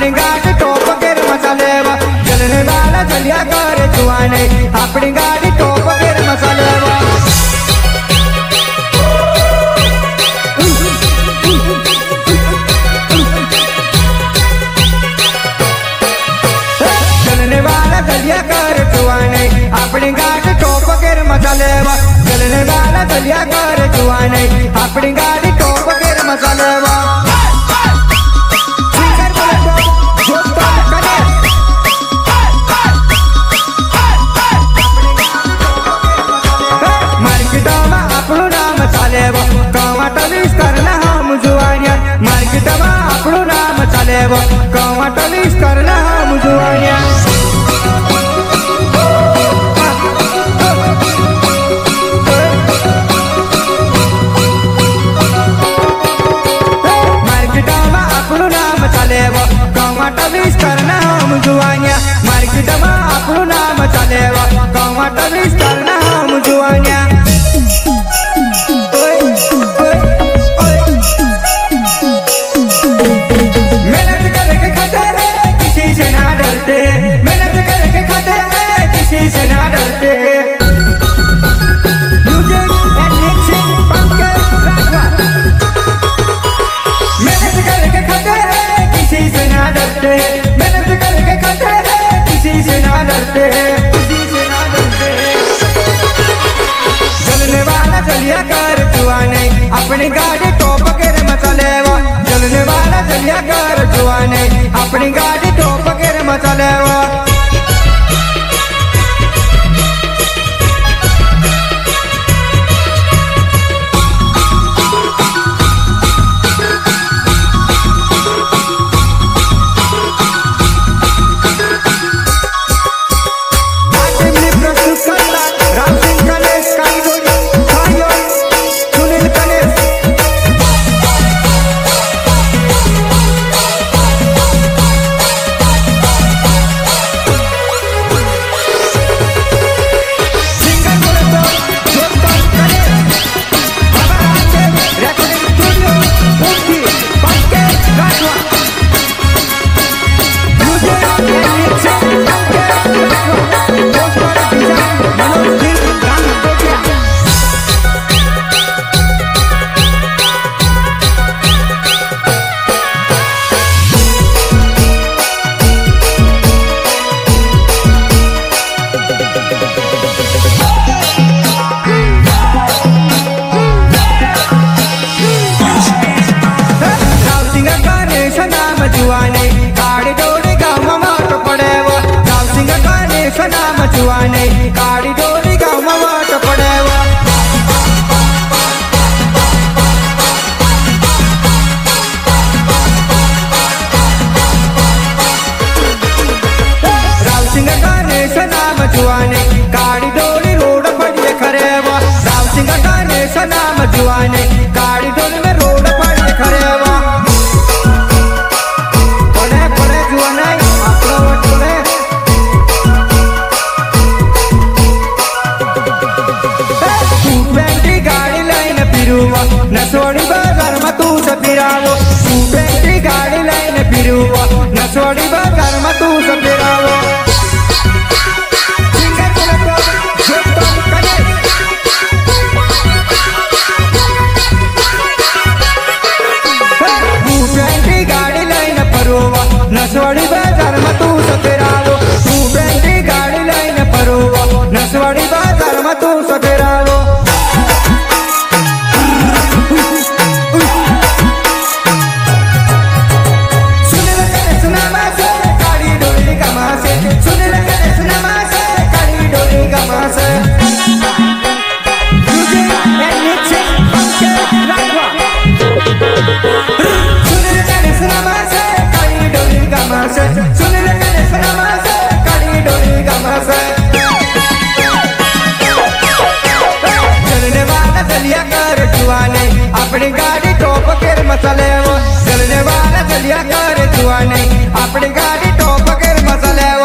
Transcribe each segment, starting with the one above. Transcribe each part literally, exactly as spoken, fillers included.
अपनी गाड़ी टॉप गेर मसालेवा चलने वाला चलिया करे जुआ नहीं अपनी गाड़ी टॉप गेर मसालेवा चलने वाला चलिया करे जुआ नहीं अपनी गाड़ी टॉप गेर मसालेवा चलने वाला चलिया करे जुआ नहीं अपनी गाड़ी टॉप गेर मसालेवा कवाटलीस करना हम जुआनिया मार्केटमा आपनु नाम चलेव कवाटलीस करना हम जुआनिया मार्केटमा आपनु नाम चलेव कवाटलीस करना हम जुआनिया अपनी गाड़ी टॉप गेर मसालेवा चलने वाला चलिया कर जुआ नहीं अपनी गाड़ी टॉप गेर मसालेवा गाड़ी डोली गाँव में वाट पड़ेवा राव सिंह गणेश नाम जुआने गाड़ी डोली रोड पड़े खरेवा राव सिंह गणेश नाम जुआने गाड़ी डोली में रोड पड़े खरेवा पड़े पड़े जुआने अपना वोट पड़े नसोड़ी बाजार में तू से फिरावो तू बेटी गाड़ी लाइन फिरुवा नसोड़ी बाजार में तू से फिरावो तू बेटी गाड़ी लाइन फरुवा नसोड़ी बाजार में तू से फिरावो तू बेटी गाड़ी लाइन फरुवा नसोड़ी बाजार में तू से फिरावो अपनी गाड़ी टॉप गेर मसालेवा चलने वाला चलिया कर जुआ नहीं अपनी गाड़ी टॉप गेर मसालेवा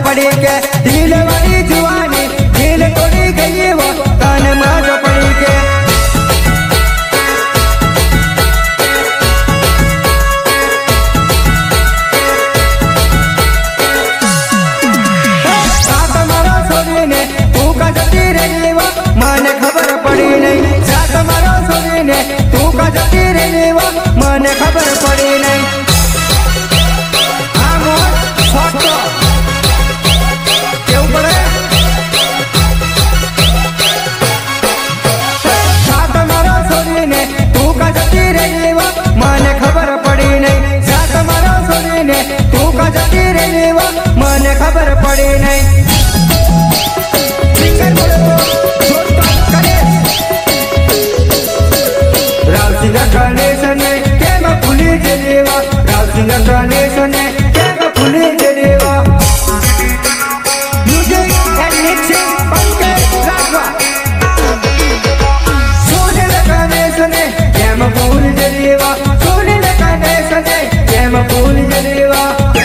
पड़ी के दिल वाली जुआनी दिल तोड़ी गई वो कान माज पड़ी के साथ मारो सोनी ने तू का जती रही वो माने खबर पड़ी नहीं साथ मारो सोनी ने तू का जती रही वो माने खबर पड़ी नहीं મને ખબર પડી નહીં સાથ મારો છોડીને તું કા જતી રહી મને ખબર પડી નહીં રાવસિંહ ગણેશ ને કેમ ભૂલી જલેવા રાવસિંહ ગણેશ ને કેમ ભૂલી જલેવા music and mixing Pankaj Rathwa સોનેલ ગણેશ ને કેમ ભૂલી જલેવા फूल जलेवा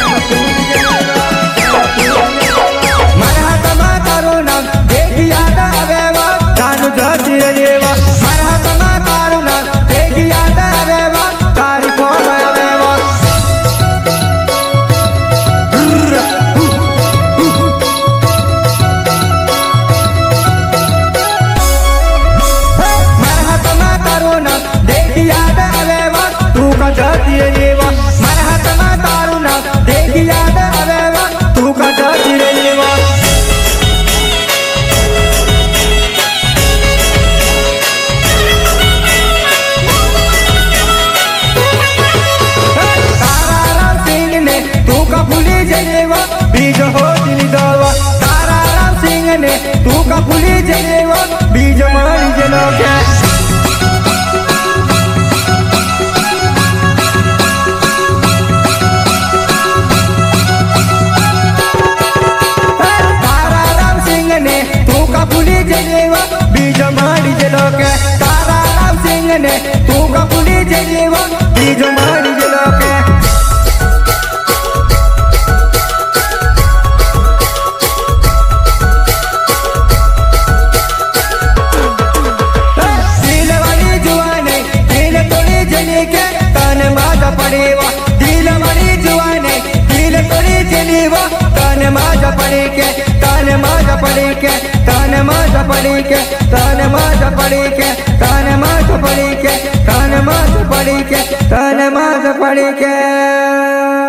मारा तमा तारो नाम देख याद आवेवा तानु धरती रेवा मारा तमा तारो नाम देख याद आवेवा तारी कोण आवेवा मारा तमा तारो नाम देख याद आवेवा तू का धरती रेवा याद आवेवा तू का जाती रेवा तारा राम सिंह ने तू का भूली जलेवा बीज हो दिल दवा तारा राम सिंह ने तू का भूली जलेवा बीज मारी जलो के बीज मारी जलो के तारा राम सिंह ने तू का भूली जलेवा बीज मारी जलो के दिल वाली जुआने दिल तोड़ी जली के कान माजा पड़ेवा दिल वाली जुआने दिल तोड़ी जलीवा कान माजा पड़े के कान माजा पड़े के कान माजा पड़ी के कान माजा पड़ी के कान माजा पड़ी के कान माजा पड़ी के कान माजा पड़ी के